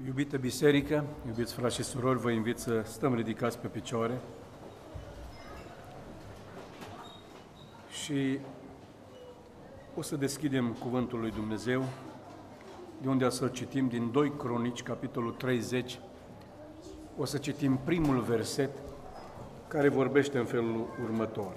Iubită biserică, iubiți frați și surori, vă invit să stăm ridicați pe picioare și o să deschidem Cuvântul lui Dumnezeu, de unde să-l citim din 2 Cronici, capitolul 30. O să citim primul verset, care vorbește în felul următor.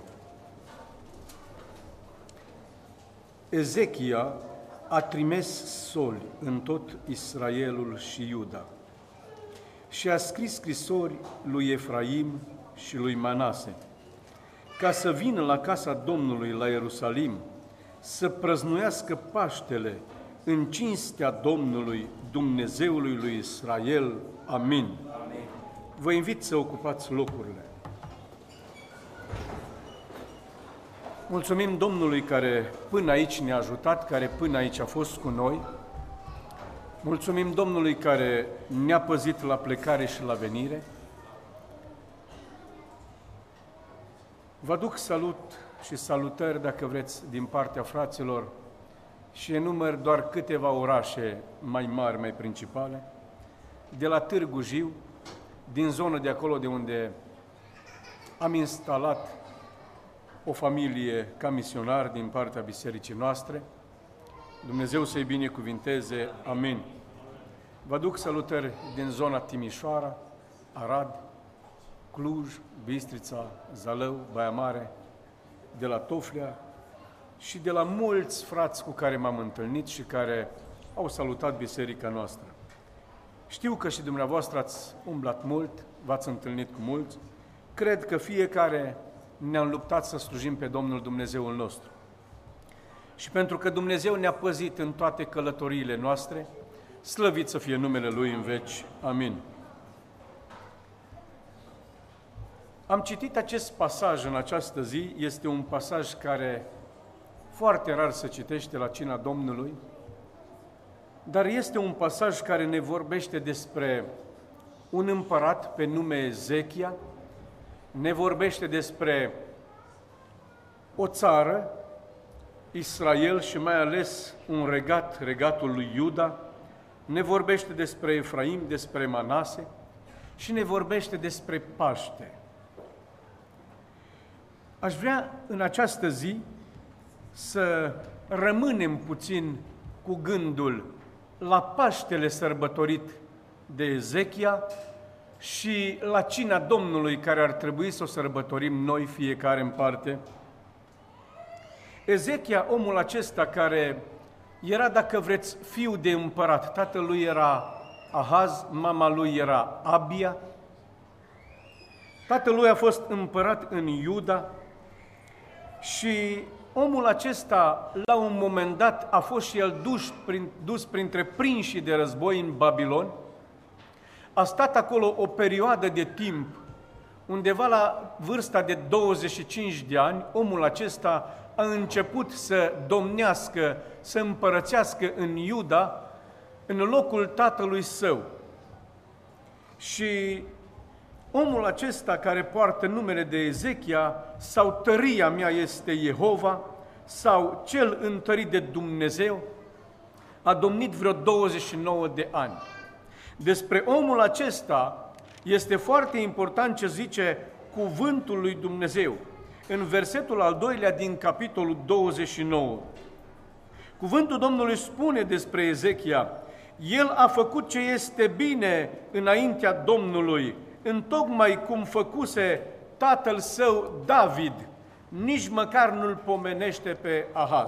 Ezechia a trimis soli în tot Israelul și Iuda și a scris scrisori lui Efraim și lui Manase, ca să vină la casa Domnului la Ierusalim, să prăznuiască Paștele în cinstea Domnului, Dumnezeului lui Israel. Amin. Amin. Vă invit să ocupați locurile. Mulțumim Domnului care până aici ne-a ajutat, care până aici a fost cu noi. Mulțumim Domnului care ne-a păzit la plecare și la venire. Vă aduc salut și salutări, dacă vreți, din partea fraților și enumăr doar câteva orașe mai mari, mai principale, de la Târgu Jiu, din zonă de acolo de unde am instalat o familie ca misionar din partea bisericii noastre. Dumnezeu să-i binecuvinteze. Amin. Vă aduc salutări din zona Timișoara, Arad, Cluj, Bistrița, Zalău, Baia Mare, de la Toflea și de la mulți frați cu care m-am întâlnit și care au salutat biserica noastră. Știu că și dumneavoastră ați umblat mult, v-ați întâlnit cu mulți. Cred că fiecare ne-am luptat să slujim pe Domnul Dumnezeul nostru. Și pentru că Dumnezeu ne-a păzit în toate călătoriile noastre, slăvit să fie numele Lui în veci. Amin. Am citit acest pasaj în această zi, este un pasaj care foarte rar se citește la cina Domnului, dar este un pasaj care ne vorbește despre un împărat pe nume Ezechia, ne vorbește despre o țară, Israel și mai ales un regat, regatul lui Iuda, ne vorbește despre Efraim, despre Manase și ne vorbește despre Paște. Aș vrea în această zi să rămânem puțin cu gândul la Paștele sărbătorit de Ezechia și la cina Domnului care ar trebui să o sărbătorim noi fiecare în parte. Ezechia, omul acesta care era, dacă vreți, fiu de împărat, tatăl lui era Ahaz, mama lui era Abia, tatăl lui a fost împărat în Iuda și omul acesta, la un moment dat, a fost și el dus printre prinșii de război în Babilon. A stat acolo o perioadă de timp, undeva la vârsta de 25 de ani, omul acesta a început să domnească, să împărățească în Iuda, în locul tatălui său. Și omul acesta care poartă numele de Ezechia, sau tăria mea este Jehova, sau cel întărit de Dumnezeu, a domnit vreo 29 de ani. Despre omul acesta este foarte important ce zice cuvântul lui Dumnezeu. În versetul al 2-lea din capitolul 29, cuvântul Domnului spune despre Ezechia: el a făcut ce este bine înaintea Domnului, întocmai cum făcuse tatăl său David, nici măcar nu-l pomenește pe Ahaz.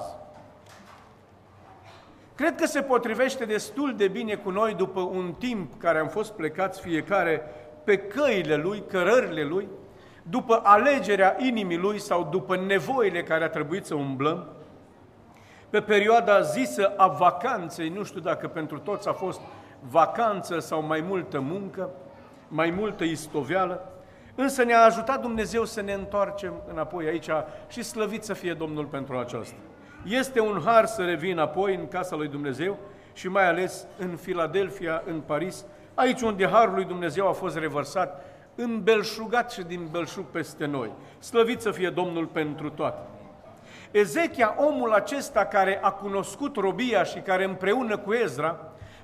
Cred că se potrivește destul de bine cu noi după un timp care am fost plecați fiecare pe căile lui, cărările lui, după alegerea inimii lui sau după nevoile care a trebuit să umblăm, pe perioada zisă a vacanței, nu știu dacă pentru toți a fost vacanță sau mai multă muncă, mai multă istoveală, însă ne-a ajutat Dumnezeu să ne întoarcem înapoi aici și slăvit să fie Domnul pentru aceasta. Este un har să revin apoi în casa lui Dumnezeu și mai ales în Filadelfia, în Paris, aici unde harul lui Dumnezeu a fost revărsat, îmbelșugat și din belșug peste noi. Slăvit să fie Domnul pentru toate. Ezechia, omul acesta care a cunoscut robia și care împreună cu Ezra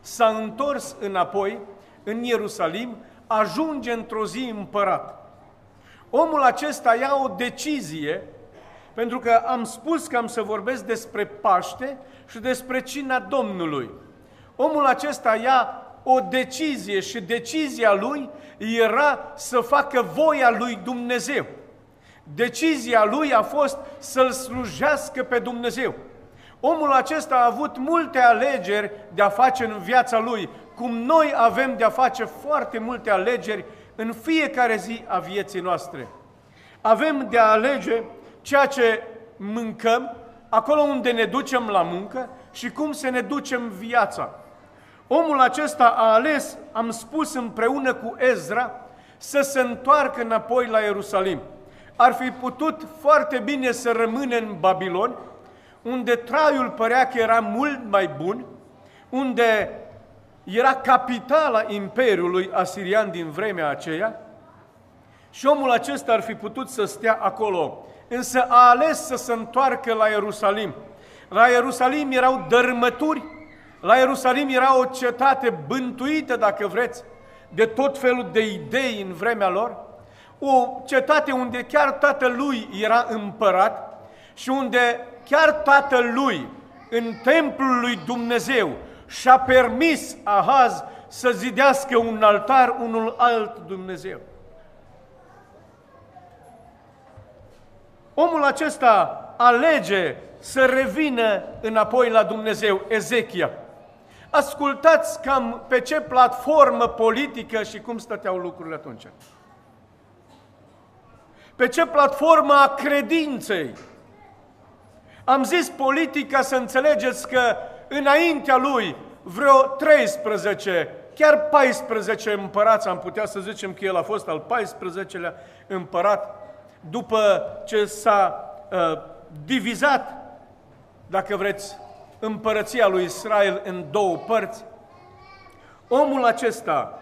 s-a întors înapoi în Ierusalim, ajunge într-o zi împărat. Omul acesta ia o decizie, pentru că am spus că am să vorbesc despre Paște și despre cina Domnului. Omul acesta ia o decizie și decizia lui era să facă voia lui Dumnezeu. Decizia lui a fost să-L slujească pe Dumnezeu. Omul acesta a avut multe alegeri de a face în viața lui, cum noi avem de a face foarte multe alegeri în fiecare zi a vieții noastre. Avem de a alege ceea ce mâncăm, acolo unde ne ducem la muncă și cum să ne ducem viața. Omul acesta a ales, am spus împreună cu Ezra, să se întoarcă înapoi la Ierusalim. Ar fi putut foarte bine să rămână în Babilon, unde traiul părea că era mult mai bun, unde era capitala Imperiului Asirian din vremea aceea, și omul acesta ar fi putut să stea acolo, însă a ales să se întoarcă la Ierusalim. La Ierusalim erau dărâmături, la Ierusalim era o cetate bântuită, dacă vreți, de tot felul de idei în vremea lor, o cetate unde chiar tatălui era împărat și unde chiar tatălui, în templul lui Dumnezeu, și-a permis Ahaz să zidească un altar unul alt Dumnezeu. Omul acesta alege să revină înapoi la Dumnezeu, Ezechia. Ascultați cam pe ce platformă politică și cum stăteau lucrurile atunci. Pe ce platformă a credinței. Am zis politica să înțelegeți că înaintea lui vreo 13, chiar 14 împărați, am putea să zicem că el a fost al 14-lea împărat, după ce s-a divizat, dacă vreți, împărăția lui Israel în două părți. Omul acesta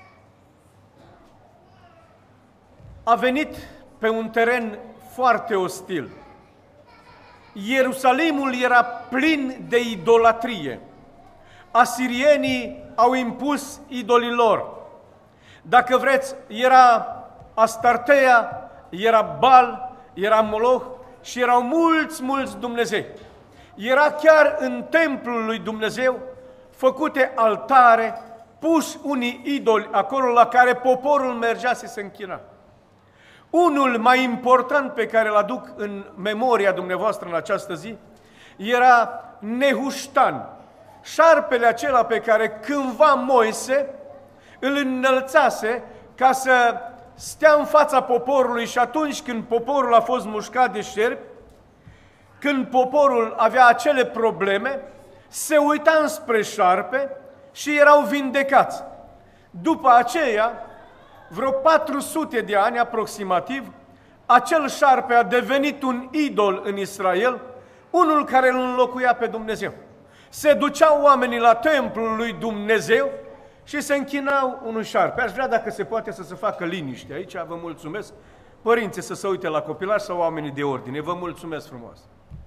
a venit pe un teren foarte ostil. Ierusalimul era plin de idolatrie. Asirienii au impus idolii lor. Dacă vreți, era Astartea, era Baal, era Moloch și erau mulți Dumnezei. Era chiar în templul lui Dumnezeu făcute altare, puși unii idoli acolo la care poporul mergea să se închina. Unul mai important pe care îl aduc în memoria dumneavoastră în această zi era Nehuștan, șarpele acela pe care cândva Moise îl înălțase ca să stea în fața poporului și atunci când poporul a fost mușcat de șerpi, când poporul avea acele probleme, se uita înspre șarpe și erau vindecați. După aceea, vreo 400 de ani aproximativ, acel șarpe a devenit un idol în Israel, unul care îl înlocuia pe Dumnezeu. Se duceau oamenii la templul lui Dumnezeu și se închinau unui șarpe. Aș vrea, dacă se poate, să se facă liniște. Aici vă mulțumesc. Părinții să se uite la copilași sau oamenii de ordine. Vă mulțumesc frumos.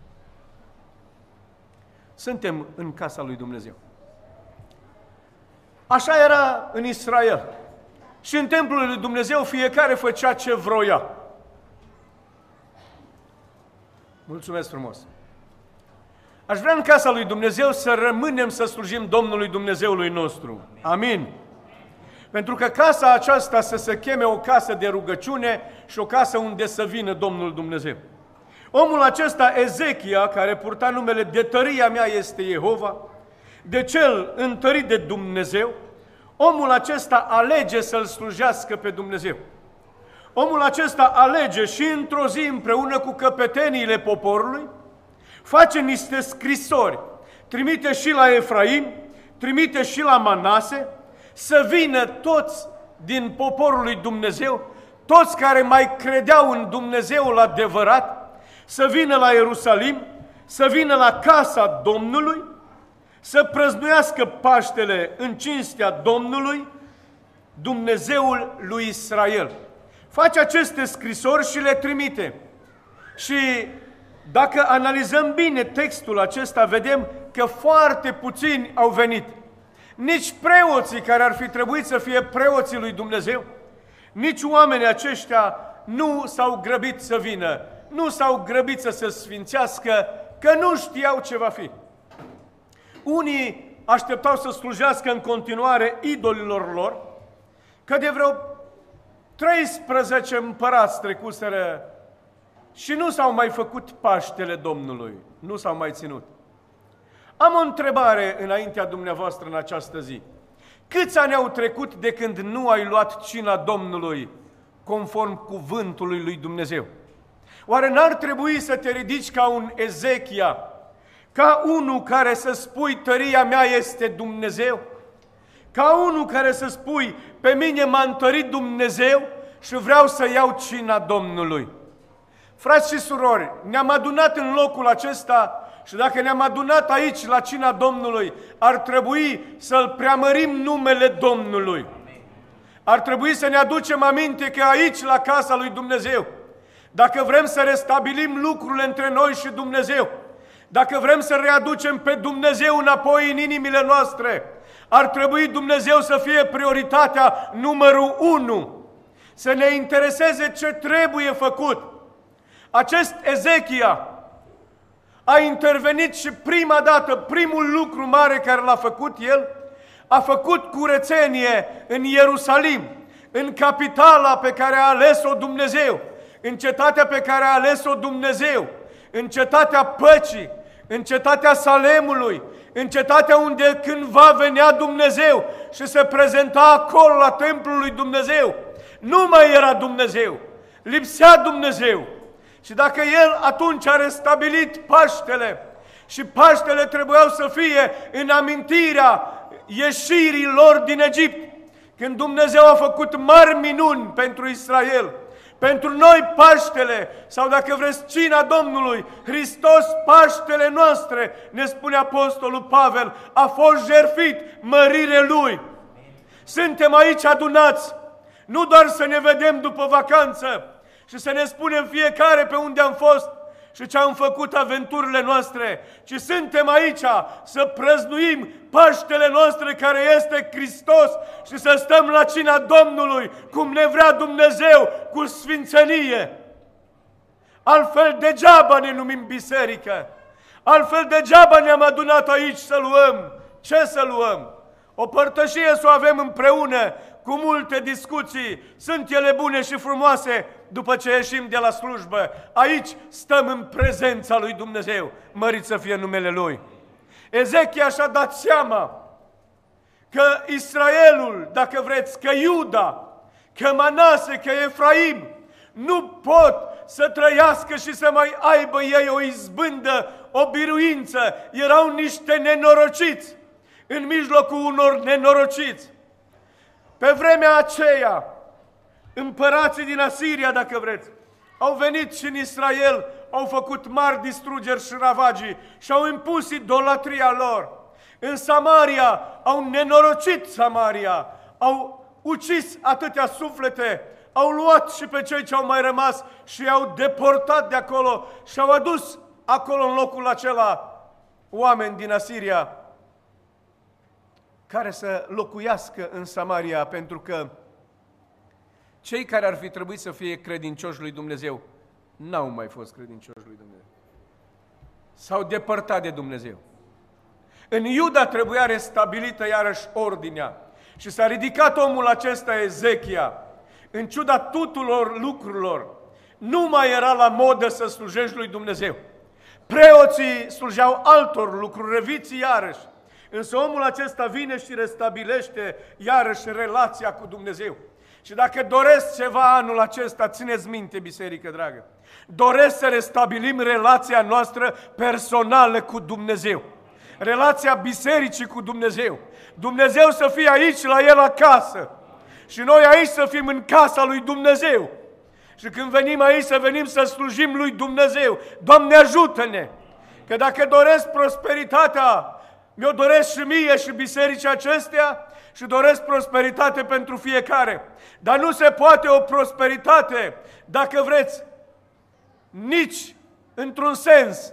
Suntem în casa lui Dumnezeu. Așa era în Israel. Și în templul lui Dumnezeu fiecare făcea ce vroia. Mulțumesc frumos. Aș vrea în casa lui Dumnezeu să rămânem să slujim Domnului Dumnezeului nostru. Amin. Pentru că casa aceasta să se cheme o casă de rugăciune și o casă unde să vină Domnul Dumnezeu. Omul acesta, Ezechia, care purta numele de tăria mea este Jehova, de cel întărit de Dumnezeu, omul acesta alege să-L slujească pe Dumnezeu. Omul acesta alege și într-o zi împreună cu căpeteniile poporului, face niște scrisori, trimite și la Efraim, trimite și la Manase, să vină toți din poporul lui Dumnezeu, toți care mai credeau în Dumnezeul adevărat, să vină la Ierusalim, să vină la casa Domnului, să prăznuiască Paștele în cinstea Domnului, Dumnezeul lui Israel. Face aceste scrisori și le trimite. Și dacă analizăm bine textul acesta, vedem că foarte puțini au venit. nici preoții care ar fi trebuit să fie preoții lui Dumnezeu, nici oamenii aceștia nu s-au grăbit să vină, nu s-au grăbit să se sfințească, că nu știau ce va fi. Unii așteptau să slujească în continuare idolilor lor, că de vreo 13 împărați trecuseră și nu s-au mai făcut Paștele Domnului, nu s-au mai ținut. Am o întrebare înaintea dumneavoastră în această zi. Câți ani au trecut de când nu ai luat cina Domnului conform cuvântului lui Dumnezeu? Oare n-ar trebui să te ridici ca un Ezechia, ca unul care să spui tăria mea este Dumnezeu? Ca unul care să spui pe mine m-a întărit Dumnezeu și vreau să iau cina Domnului? Frați și surori, ne-am adunat în locul acesta și dacă ne-am adunat aici la cina Domnului, ar trebui să-L preamărim numele Domnului. Ar trebui să ne aducem aminte că aici, la casa lui Dumnezeu, dacă vrem să restabilim lucrurile între noi și Dumnezeu, dacă vrem să readucem pe Dumnezeu înapoi în inimile noastre, ar trebui Dumnezeu să fie prioritatea numărul 1, să ne intereseze ce trebuie făcut. Acest Ezechia a intervenit și prima dată, primul lucru mare care l-a făcut el, a făcut curățenie în Ierusalim, în capitala pe care a ales-o Dumnezeu, în cetatea pe care a ales-o Dumnezeu, în cetatea păcii, în cetatea Salemului, în cetatea unde cândva venea Dumnezeu și se prezenta acolo la templul lui Dumnezeu. Nu mai era Dumnezeu, lipsea Dumnezeu. Și dacă el atunci a restabilit Paștele, și Paștele trebuiau să fie în amintirea ieșirii lor din Egipt, când Dumnezeu a făcut mari minuni pentru Israel, pentru noi Paștele, sau dacă vreți cina Domnului, Hristos Paștele noastre, ne spune Apostolul Pavel, a fost jertfit, mărire Lui. Suntem aici adunați, nu doar să ne vedem după vacanță și să ne spunem fiecare pe unde am fost și ce am făcut aventurile noastre, ci suntem aici să prăznuim Paștele noastre care este Hristos și să stăm la cina Domnului cum ne vrea Dumnezeu, cu sfințenie. Altfel degeaba ne numim biserică, altfel degeaba ne-am adunat aici să luăm. Ce să luăm? O părtășie să o avem împreună, cu multe discuții, sunt ele bune și frumoase după ce ieșim de la slujbă. Aici stăm în prezența lui Dumnezeu, mărit să fie numele Lui. Ezechia și-a dat seama că Israelul, dacă vreți, că Iuda, că Manase, că Efraim nu pot să trăiască și să mai aibă ei o izbândă, o biruință. Erau niște nenorociți în mijlocul unor nenorociți. Pe vremea aceea, împărații din Asiria, dacă vreți, au venit și în Israel, au făcut mari distrugeri și ravagii și au impus idolatria lor. În Samaria au nenorocit Samaria, au ucis atâtea suflete, au luat și pe cei ce au mai rămas și i-au deportat de acolo și au adus acolo în locul acela oameni din Asiria care să locuiască în Samaria, pentru că cei care ar fi trebuit să fie credincioși lui Dumnezeu n-au mai fost credincioși lui Dumnezeu. S-au depărtat de Dumnezeu. În Iuda trebuia restabilită iarăși ordinea și s-a ridicat omul acesta, Ezechia, în ciuda tuturor lucrurilor. Nu mai era la modă să slujești lui Dumnezeu. Preoții slujeau altor lucruri, reviții iarăși. Însă omul acesta vine și restabilește iarăși relația cu Dumnezeu. Și dacă doresc ceva anul acesta, țineți minte, biserică dragă, doresc să restabilim relația noastră personală cu Dumnezeu. Relația bisericii cu Dumnezeu. Dumnezeu să fie aici la El acasă. Și noi aici să fim în casa lui Dumnezeu. Și când venim aici să venim să slujim lui Dumnezeu. Doamne, ajută-ne! Că dacă doresc prosperitatea, mi-o doresc și mie și bisericii acestea și doresc prosperitate pentru fiecare. Dar nu se poate o prosperitate, dacă vreți, nici într-un sens,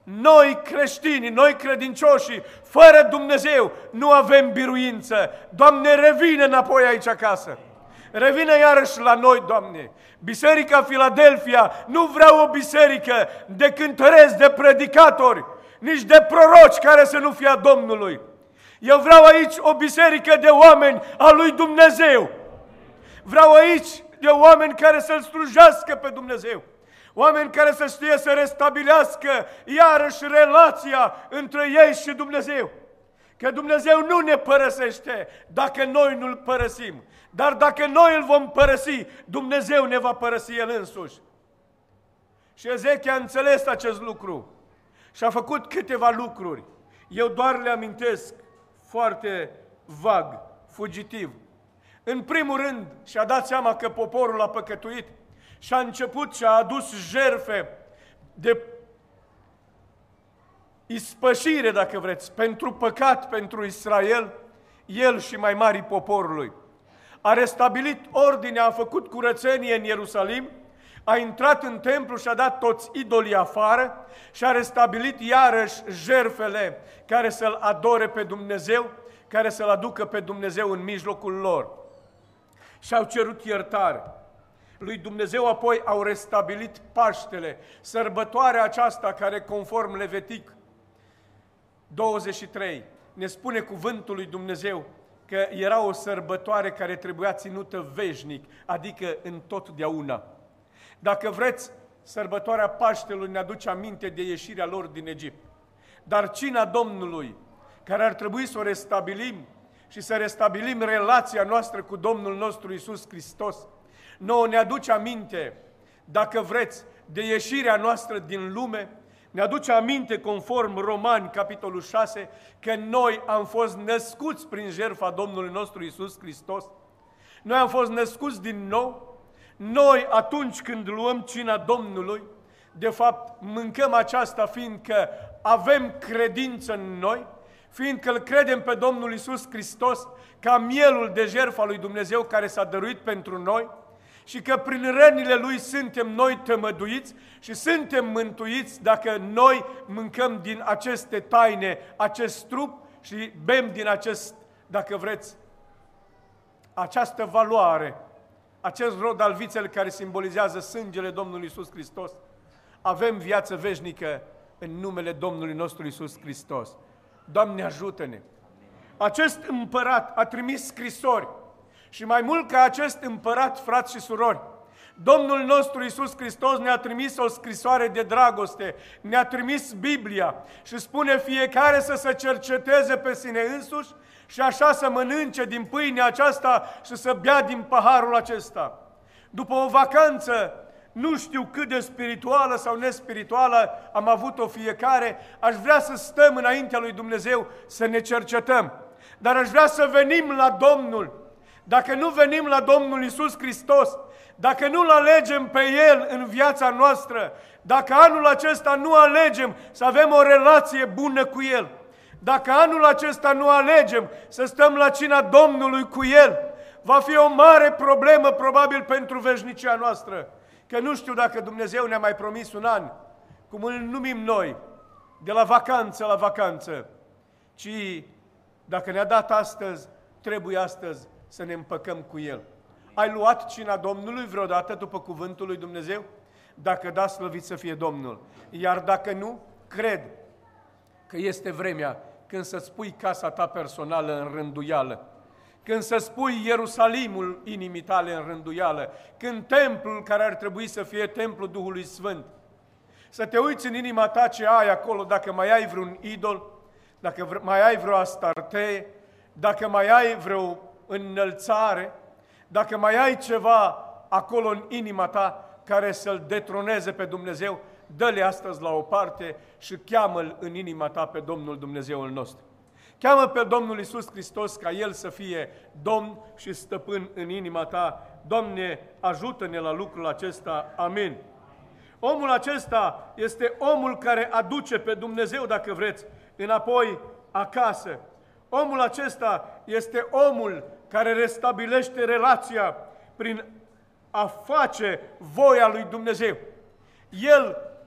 Noi creștinii, noi credincioșii, fără Dumnezeu, nu avem biruință. Doamne, revine înapoi aici acasă. Revine iarăși la noi, Doamne. Biserica Filadelfia nu vrea o biserică de cântăreți, de predicatori, nici de proroci care să nu fie a Domnului. Eu vreau aici o biserică de oameni a lui Dumnezeu. Vreau aici de oameni care să-L slujească pe Dumnezeu. Oameni care să știe să restabilească iarăși relația între ei și Dumnezeu. Că Dumnezeu nu ne părăsește dacă noi nu-L părăsim. Dar dacă noi Îl vom părăsi, Dumnezeu ne va părăsi El însuși. Și Ezechia a înțeles acest lucru și a făcut câteva lucruri. Eu doar le amintesc foarte vag, fugitiv. În primul rând, și-a dat seama că poporul a păcătuit și a început și a adus jertfe de ispășire, dacă vreți, pentru păcat, pentru Israel, el și mai marii poporului. A restabilit ordinea, a făcut curățenie în Ierusalim, a intrat în templu și a dat toți idolii afară și a restabilit iarăși jertfele care să-L adore pe Dumnezeu, care să-L aducă pe Dumnezeu în mijlocul lor. Și au cerut iertare lui Dumnezeu, apoi au restabilit Paștele, sărbătoarea aceasta care, conform Levitic 23, ne spune cuvântul lui Dumnezeu că era o sărbătoare care trebuia ținută veșnic, adică în totdeauna. Dacă vreți, sărbătoarea Paștelui ne aduce aminte de ieșirea lor din Egipt. Dar cina Domnului, care ar trebui să o restabilim și să restabilim relația noastră cu Domnul nostru Iisus Hristos, nouă ne aduce aminte, dacă vreți, de ieșirea noastră din lume, ne aduce aminte, conform Romani, capitolul 6, că noi am fost născuți prin jertfa Domnului nostru Iisus Hristos. Noi am fost născuți din nou. Noi, atunci când luăm cina Domnului, de fapt, mâncăm aceasta fiindcă avem credință în noi, fiindcă îl credem pe Domnul Iisus Hristos ca mielul de jertfa lui Dumnezeu care s-a dăruit pentru noi și că prin rănile Lui suntem noi tămăduiți și suntem mântuiți dacă noi mâncăm din aceste taine, acest trup și bem din acest, dacă vreți, această valoare, acest rod al vițel care simbolizează sângele Domnului Iisus Hristos. Avem viață veșnică în numele Domnului nostru Iisus Hristos. Doamne, ajută-ne! Acest împărat a trimis scrisori și mai mult ca acest împărat, frați și surori, Domnul nostru Iisus Hristos ne-a trimis o scrisoare de dragoste, ne-a trimis Biblia și spune fiecare să se cerceteze pe sine însuși și așa să mănânce din pâinea aceasta și să bea din paharul acesta. După o vacanță, nu știu cât de spirituală sau nespirituală am avut-o fiecare, aș vrea să stăm înaintea lui Dumnezeu să ne cercetăm. Dar aș vrea să venim la Domnul. Dacă nu venim la Domnul Iisus Hristos, dacă nu-L alegem pe El în viața noastră, dacă anul acesta nu alegem să avem o relație bună cu El, dacă anul acesta nu alegem să stăm la cina Domnului cu El, va fi o mare problemă probabil pentru veșnicia noastră. Că nu știu dacă Dumnezeu ne-a mai promis un an, cum îl numim noi, de la vacanță la vacanță, ci dacă ne-a dat astăzi, trebuie astăzi să ne împăcăm cu El. Ai luat cina Domnului vreodată după cuvântul lui Dumnezeu? Dacă da, slăvit să fie Domnul. Iar dacă nu, cred că este vremea când să-ți pui casa ta personală în rânduială, când să-ți pui Ierusalimul inimii tale în rânduială, când templul care ar trebui să fie templul Duhului Sfânt, să te uiți în inima ta ce ai acolo, dacă mai ai vreun idol, dacă mai ai vreo astarte, dacă mai ai vreo înălțare, dacă mai ai ceva acolo în inima ta care să-L detroneze pe Dumnezeu, dă-le astăzi la o parte și cheamă-L în inima ta pe Domnul Dumnezeul nostru. Cheamă pe Domnul Iisus Hristos ca El să fie Domn și Stăpân în inima ta. Doamne, ajută-ne la lucrul acesta. Amin. Omul acesta este omul care aduce pe Dumnezeu, dacă vreți, înapoi acasă. Omul acesta este omul care restabilește relația prin a face voia lui Dumnezeu. El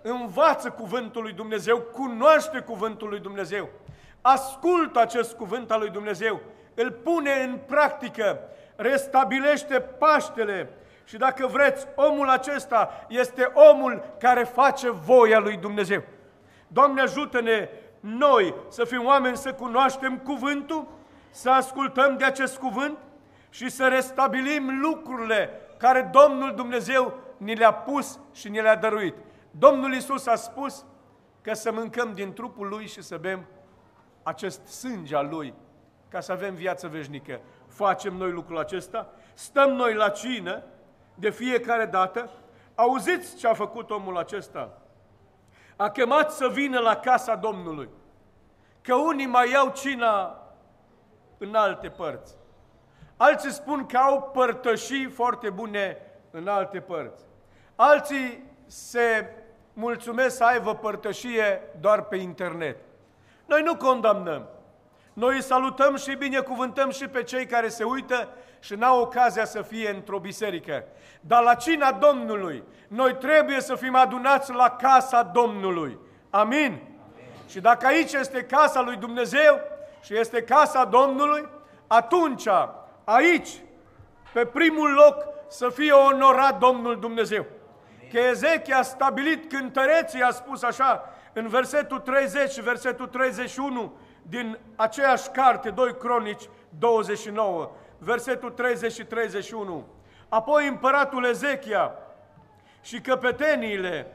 învață cuvântul lui Dumnezeu, cunoaște cuvântul lui Dumnezeu, ascultă acest cuvânt al lui Dumnezeu, îl pune în practică, restabilește Paștele și dacă vreți, omul acesta este omul care face voia lui Dumnezeu. Doamne, ajută-ne noi să fim oameni, să cunoaștem cuvântul, să ascultăm de acest cuvânt și să restabilim lucrurile care Domnul Dumnezeu ni le-a pus și ni le-a dăruit. Domnul Iisus a spus că să mâncăm din trupul Lui și să bem acest sânge al Lui, ca să avem viață veșnică. Facem noi lucrul acesta? Stăm noi la cină de fiecare dată? Auziți ce a făcut omul acesta? A chemat să vină la casa Domnului, că unii mai iau cina în alte părți. Alții spun că au părtășii foarte bune în alte părți. Alții se mulțumesc să aibă părtășie doar pe internet. Noi nu condamnăm. Noi îi salutăm și binecuvântăm și pe cei care se uită și n-au ocazia să fie într-o biserică. Dar la cina Domnului, noi trebuie să fim adunați la casa Domnului. Amin? Amin. Și dacă aici este casa lui Dumnezeu și este casa Domnului, atunci aici, pe primul loc, să fie onorat Domnul Dumnezeu. Că Ezechia a stabilit cântăreții, a spus așa, în versetul 30 și versetul 31 din aceeași carte, 2 Cronici 29, versetul 30 și 31. Apoi împăratul Ezechia și căpeteniile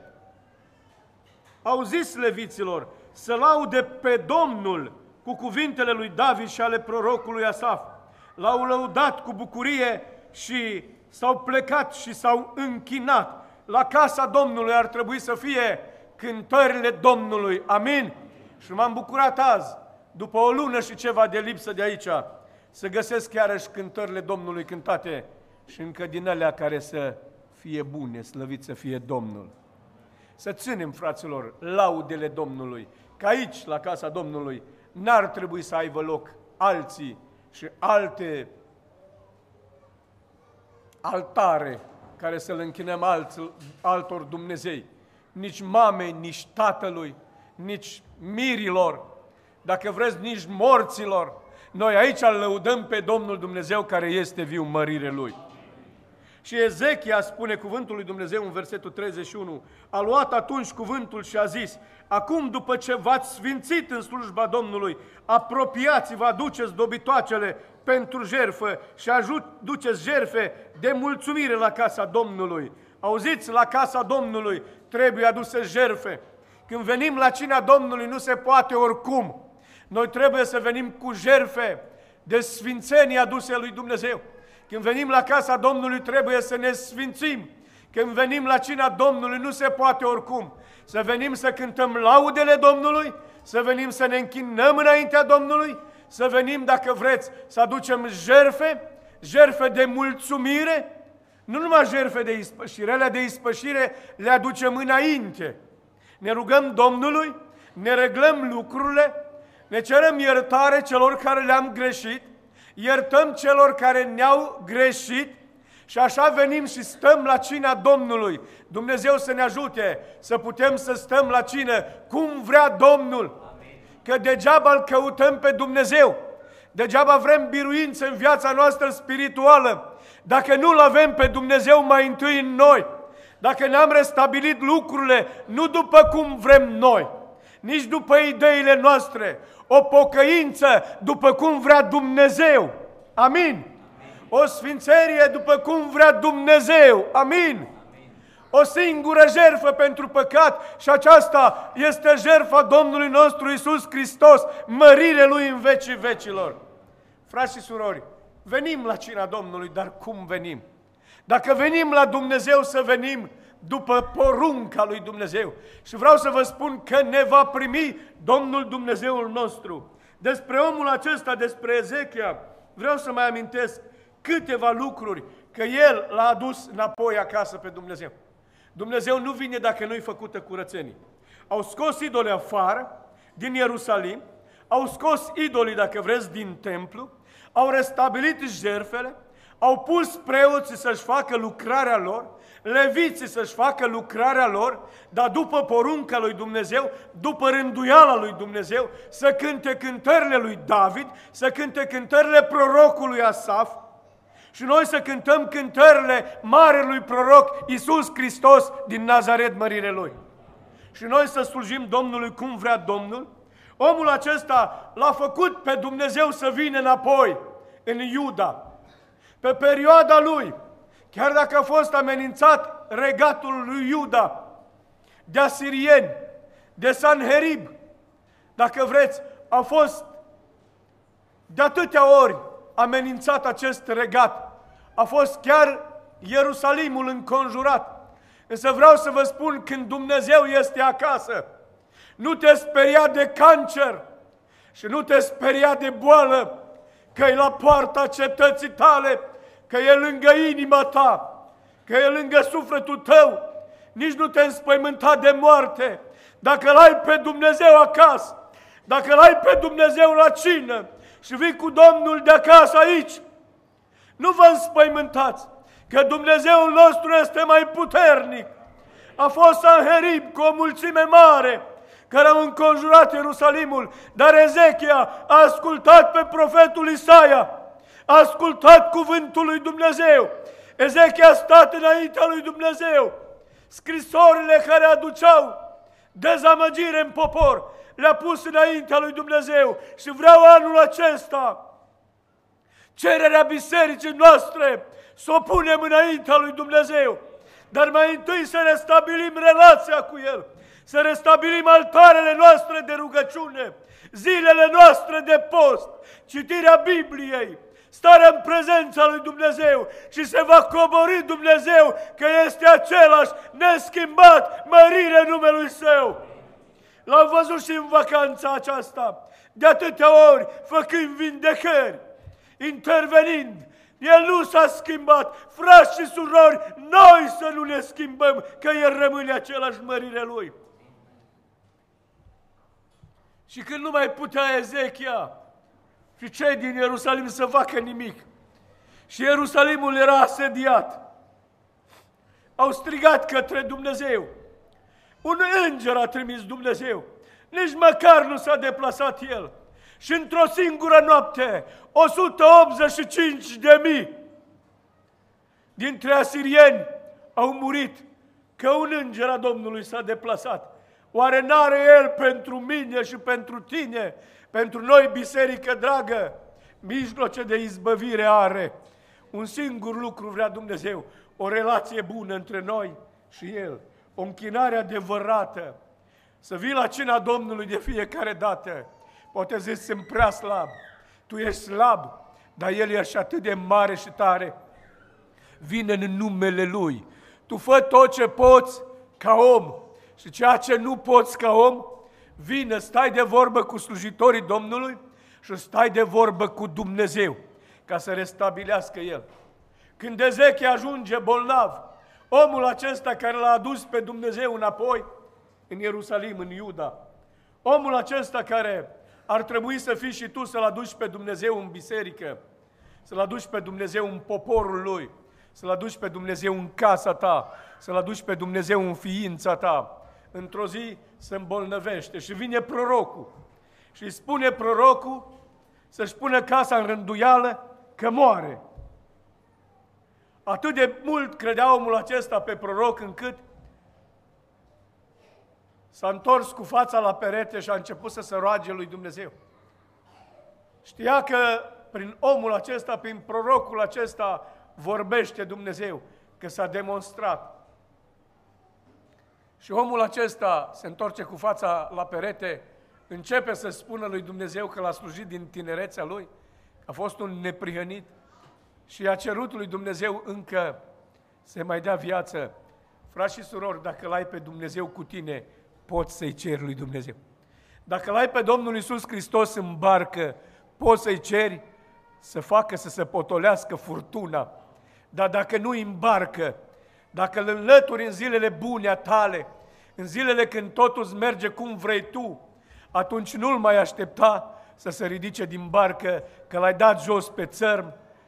au zis leviților să laude pe Domnul cu cuvintele lui David și ale prorocului Asaf. L-au lăudat cu bucurie și s-au plecat și s-au închinat. La casa Domnului ar trebui să fie cântările Domnului. Amin? Și m-am bucurat azi, după o lună și ceva de lipsă de aici, să găsesc chiarăși cântările Domnului cântate și încă din alea care să fie bune, slăvit să fie Domnul. Să ținem, fraților, laudele Domnului, că aici, la casa Domnului, n-ar trebui să aibă loc alții și alte altare care să-L închinăm altor Dumnezei, nici mamei, nici tatălui, nici mirilor, dacă vreți, nici morților. Noi aici îl lăudăm pe Domnul Dumnezeu care este viu, mărire Lui. Și Ezechia spune cuvântul lui Dumnezeu în versetul 31, a luat atunci cuvântul și a zis, acum după ce v-ați sfințit în slujba Domnului, apropiați-vă, aduceți dobitoacele pentru jertfă și aduceți jertfe de mulțumire la casa Domnului. Auziți, la casa Domnului trebuie aduse jertfe. Când venim la cina Domnului nu se poate oricum. Noi trebuie să venim cu jertfe de sfințenie aduse lui Dumnezeu. Când venim la casa Domnului trebuie să ne sfințim. Când venim la cina Domnului nu se poate oricum. Să venim să cântăm laudele Domnului, să venim să ne închinăm înaintea Domnului, să venim, dacă vreți, să aducem jertfe de mulțumire, nu numai jertfe de ispășire, alea de ispășire le aducem înainte. Ne rugăm Domnului, ne reglăm lucrurile, ne cerem iertare celor care le-am greșit, iertăm celor care ne-au greșit și așa venim și stăm la cina Domnului. Dumnezeu să ne ajute să putem să stăm la cină cum vrea Domnul. Că degeaba îl căutăm pe Dumnezeu, degeaba vrem biruință în viața noastră spirituală, dacă nu-L avem pe Dumnezeu mai întâi în noi, dacă ne-am restabilit lucrurile nu după cum vrem noi, nici după ideile noastre, o pocăință după cum vrea Dumnezeu. Amin. O sfințenie după cum vrea Dumnezeu. Amin. O singură jertfă pentru păcat și aceasta este jertfa Domnului nostru Iisus Hristos, mărire Lui în vecii vecilor. Frați și surori, venim la cina Domnului, dar cum venim? Dacă venim la Dumnezeu, să venim după porunca lui Dumnezeu. Și vreau să vă spun că ne va primi Domnul Dumnezeul nostru. Despre omul acesta, despre Ezechia, vreau să mai amintesc câteva lucruri, că el l-a adus înapoi acasă pe Dumnezeu. Dumnezeu nu vine dacă nu-i făcută curățenie. Au scos idolii afară din Ierusalim, au scos idolii, dacă vreți, din templu, au restabilit jertfele, Au pus preoții să-și facă lucrarea lor, leviții să-și facă lucrarea lor, dar după porunca lui Dumnezeu, după rânduiala lui Dumnezeu, să cânte cântările lui David, să cânte cântările prorocului Asaf, și noi să cântăm cântările marelui proroc Iisus Hristos din Nazaret, mărire Lui. Și noi să slujim Domnului cum vrea Domnul. Omul acesta l-a făcut pe Dumnezeu să vină înapoi în Iuda. Pe perioada lui, chiar dacă a fost amenințat regatul lui Iuda de asirieni, de Sanherib, dacă vreți, a fost de atâtea ori amenințat acest regat. A fost chiar Ierusalimul înconjurat. Însă vreau să vă spun, când Dumnezeu este acasă, nu te speria de cancer și nu te speria de boală, că e la poarta cetății tale, că e lângă inima ta, că e lângă sufletul tău. Nici nu te înspăimânta de moarte. Dacă l-ai pe Dumnezeu acasă, dacă l-ai pe Dumnezeu la cină și vii cu Domnul de acasă aici, nu vă înspăimântați, că Dumnezeul nostru este mai puternic. A fost Sanherib cu o mulțime mare care au înconjurat Ierusalimul, dar Ezechia a ascultat pe profetul Isaia, a ascultat cuvântul lui Dumnezeu. Ezechia a stat înaintea lui Dumnezeu. Scrisorile care aduceau dezamăgire în popor le-a pus înaintea lui Dumnezeu. Și vreau anul acesta cererea bisericii noastre să o punem înaintea lui Dumnezeu, dar mai întâi să restabilim relația cu El, să restabilim altarele noastre de rugăciune, zilele noastre de post, citirea Bibliei, starea în prezența lui Dumnezeu, și se va coborî Dumnezeu că este același, neschimbat, mărire numelui Său. L-am văzut și în vacanța aceasta, de atâtea ori, făcând vindecări, intervenind. El nu s-a schimbat. Frați și surori, noi să nu ne schimbăm, că El rămâne același, mărire Lui. Și când nu mai putea Ezechia și cei din Ierusalim să facă nimic, și Ierusalimul era asediat, au strigat către Dumnezeu. Un înger a trimis Dumnezeu. Nici măcar nu s-a deplasat El. Și într-o singură noapte, 185.000 dintre asirieni au murit, că un înger a Domnului s-a deplasat. Oare n-are El pentru mine și pentru tine, pentru noi, biserică dragă, mijloace de izbăvire? Are. Un singur lucru vrea Dumnezeu: o relație bună între noi și El, o închinare adevărată, să vii la cina Domnului de fiecare dată. Poate zici, sunt prea slab. Tu ești slab, dar El e și atât de mare și tare. Vine în numele Lui. Tu fă tot ce poți ca om și ceea ce nu poți ca om, vine, stai de vorbă cu slujitorii Domnului și stai de vorbă cu Dumnezeu, ca să restabilească El. Când Ezechia ajunge bolnav, omul acesta care l-a adus pe Dumnezeu înapoi în Ierusalim, în Iuda, omul acesta care ar trebui să fii și tu să-L aduci pe Dumnezeu în biserică, să-L aduci pe Dumnezeu în poporul Lui, să-L aduci pe Dumnezeu în casa ta, să-L aduci pe Dumnezeu în ființa ta. Într-o zi se îmbolnăvește și vine prorocul și îi spune prorocul să-și pună casa în rânduială că moare. Atât de mult credea omul acesta pe proroc încât s-a întors cu fața la perete și a început să se roage lui Dumnezeu. Știa că prin omul acesta, prin prorocul acesta, vorbește Dumnezeu, că s-a demonstrat. Și omul acesta se întoarce cu fața la perete, începe să spună lui Dumnezeu că l-a slujit din tinerețea lui, că a fost un neprihănit și a cerut lui Dumnezeu încă să mai dea viață. Frați și surori, dacă l-ai pe Dumnezeu cu tine, poți să-i ceri lui Dumnezeu. Dacă l-ai pe Domnul Iisus Hristos în barcă, poți să-i ceri să facă să se potolească furtuna. Dar dacă nu în barcă, dacă îl înlături în zilele bune a tale, în zilele când totul îți merge cum vrei tu, atunci nu-l mai aștepta să se ridice din barcă, că l-ai dat jos pe țărm,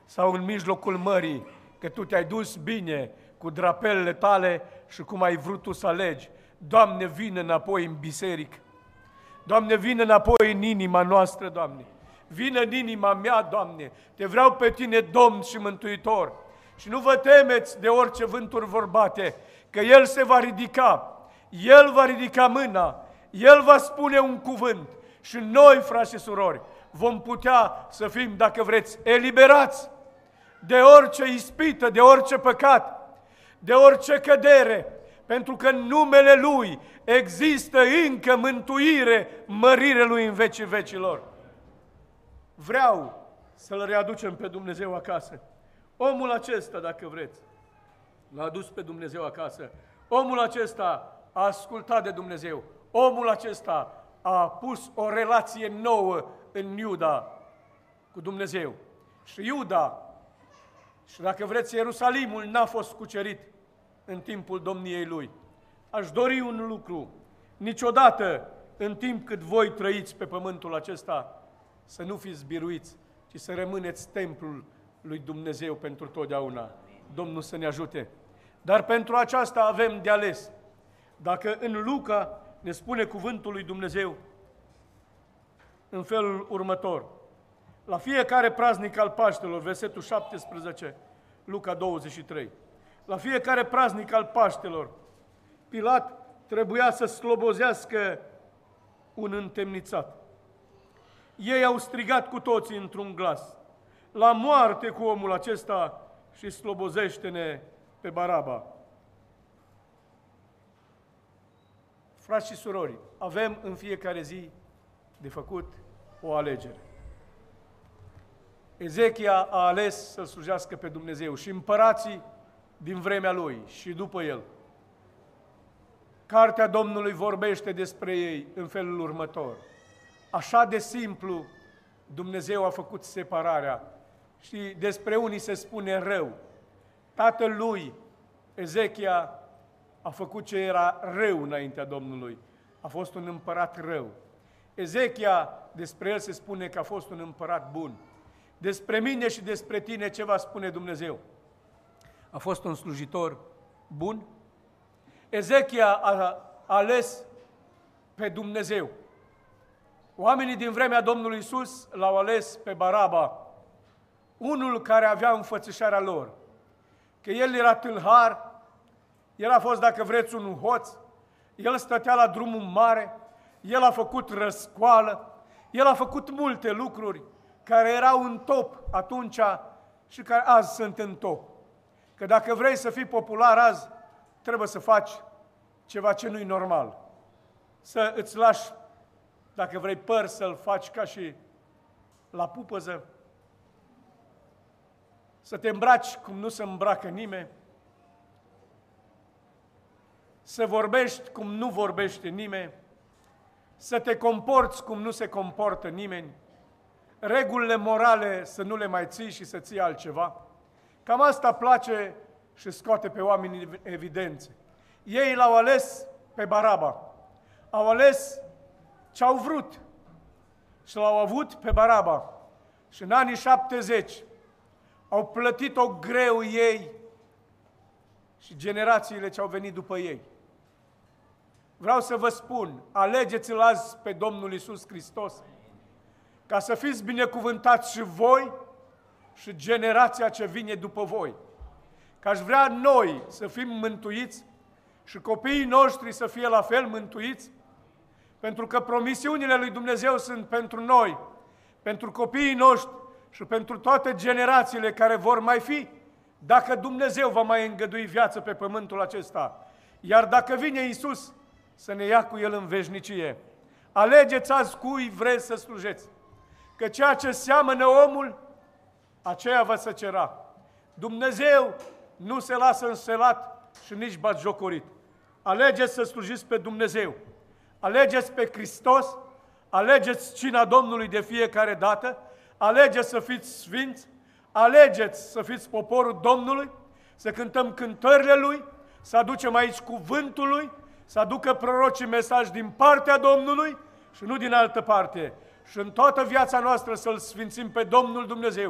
sau în mijlocul mării, că Tu te-ai dus bine cu drapelele Tale și cum ai vrut Tu să alegi. Doamne, vină înapoi în biserică. Doamne, vină înapoi în inima noastră, Doamne. Vină în inima mea, Doamne. Te vreau pe Tine, Domn și Mântuitor. Și nu vă temeți de orice vânturi vor bate, că El se va ridica. El va ridica mâna. El va spune un cuvânt. Și noi, frați și surori, vom putea să fim, dacă vreți, eliberați de orice ispită, de orice păcat, de orice cădere, pentru că în numele Lui există încă mântuire, mărire Lui în vecii vecilor. Vreau să-L readucem pe Dumnezeu acasă. Omul acesta, dacă vreți, l-a adus pe Dumnezeu acasă. Omul acesta a ascultat de Dumnezeu. Omul acesta a pus o relație nouă în Iuda cu Dumnezeu. Și Iuda, și dacă vreți, Ierusalimul n-a fost cucerit în timpul domniei lui. Aș dori un lucru, niciodată în timp cât voi trăiți pe pământul acesta, să nu fiți biruiți, ci să rămâneți templul lui Dumnezeu pentru totdeauna. Domnul să ne ajute. Dar pentru aceasta avem de ales. Dacă în Luca ne spune cuvântul lui Dumnezeu în felul următor, la fiecare praznic al Paștelor, versetul 17, Luca 23, la fiecare praznic al Paștelor, Pilat trebuia să slobozească un întemnițat. Ei au strigat cu toții într-un glas: la moarte cu omul acesta și slobozește-ne pe Baraba. Frați și surori, avem în fiecare zi de făcut o alegere. Ezechia a ales să slujească pe Dumnezeu și împărații din vremea lui și după el. Cartea Domnului vorbește despre ei în felul următor: așa de simplu Dumnezeu a făcut separarea. Și despre unii se spune rău. Tatăl lui, Ezechia, a făcut ce era rău înaintea Domnului. A fost un împărat rău. Ezechia, despre el se spune că a fost un împărat bun. Despre mine și despre tine ce va spune Dumnezeu? A fost un slujitor bun? Ezechia a ales pe Dumnezeu. Oamenii din vremea Domnului Iisus l-au ales pe Baraba, unul care avea înfățișarea lor, că el era tâlhar, el a fost, dacă vreți, un hoț, el stătea la drumul mare, el a făcut răscoală, el a făcut multe lucruri care erau în top atunci și care azi sunt în top. Că dacă vrei să fii popular azi, trebuie să faci ceva ce nu-i normal. Să îți lași, dacă vrei, păr, să-l faci ca și la pupăză, să te îmbraci cum nu se îmbracă nimeni, să vorbești cum nu vorbește nimeni, să te comporți cum nu se comportă nimeni, regulile morale să nu le mai ții și să ții altceva. Cam asta place și scoate pe oameni în evidență. Ei l-au ales pe Baraba, au ales ce au vrut și l-au avut pe Baraba. Și în anii 70 au plătit-o greu ei și generațiile ce au venit după ei. Vreau să vă spun, alegeți-L azi pe Domnul Iisus Hristos, ca să fiți binecuvântați și voi și generația ce vine după voi. Că aș vrea noi să fim mântuiți și copiii noștri să fie la fel mântuiți, pentru că promisiunile lui Dumnezeu sunt pentru noi, pentru copiii noștri și pentru toate generațiile care vor mai fi, dacă Dumnezeu va mai îngădui viață pe pământul acesta. Iar dacă vine Iisus, să ne ia cu El în veșnicie. Alegeți azi cui vreți să slujeți, că ceea ce seamănă omul, aceea vă se cera. Dumnezeu nu se lasă înșelat și nici batjocorit. Alegeți să slujiți pe Dumnezeu. Alegeți pe Hristos, alegeți cina Domnului de fiecare dată, alegeți să fiți sfinți, alegeți să fiți poporul Domnului, să cântăm cântările Lui, să aducem aici cuvântul Lui, să aducă prorocii mesaj din partea Domnului și nu din altă parte. Și în toată viața noastră să-L sfințim pe Domnul Dumnezeu,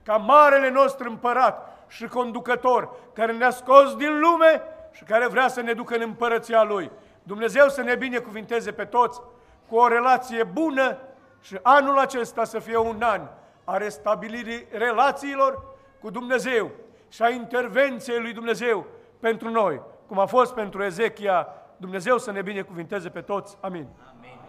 ca marele nostru împărat și conducător, care ne-a scos din lume și care vrea să ne ducă în împărăția Lui. Dumnezeu să ne binecuvinteze pe toți cu o relație bună și anul acesta să fie un an a restabilirii relațiilor cu Dumnezeu și a intervenției lui Dumnezeu pentru noi, cum a fost pentru Ezechia. Dumnezeu să ne binecuvinteze pe toți. Amin. Amin.